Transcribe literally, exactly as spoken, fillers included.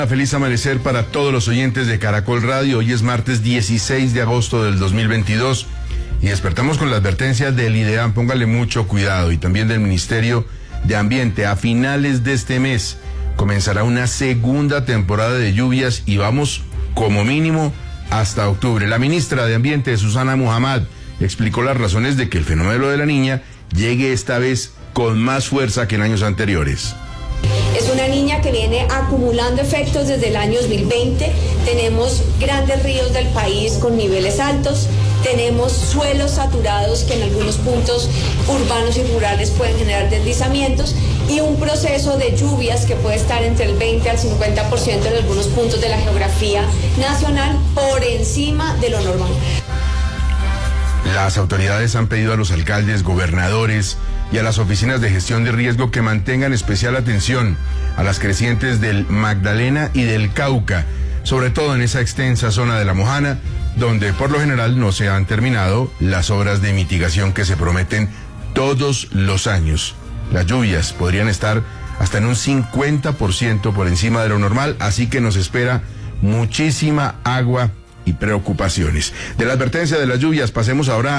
Feliz amanecer para todos los oyentes de Caracol Radio. Hoy es martes dieciséis de agosto del dos mil veintidós y despertamos con la advertencia del IDEAM, póngale mucho cuidado, y también del Ministerio de Ambiente. A finales de este mes comenzará una segunda temporada de lluvias y vamos como mínimo hasta octubre. La ministra de Ambiente, Susana Muhammad, explicó las razones de que el fenómeno de la Niña llegue esta vez con más fuerza que en años anteriores. Es una niña que viene acumulando efectos desde el año dos mil veinte. Tenemos grandes ríos del país con niveles altos, tenemos suelos saturados que en algunos puntos urbanos y rurales pueden generar deslizamientos y un proceso de lluvias que puede estar entre el veinte al cincuenta por ciento en algunos puntos de la geografía nacional por encima de lo normal. Las autoridades han pedido a los alcaldes, gobernadores y a las oficinas de gestión de riesgo que mantengan especial atención a las crecientes del Magdalena y del Cauca, sobre todo en esa extensa zona de La Mojana, donde por lo general no se han terminado las obras de mitigación que se prometen todos los años. Las lluvias podrían estar hasta en un cincuenta por ciento por encima de lo normal, así que nos espera muchísima agua y preocupaciones. De la advertencia de las lluvias pasemos ahora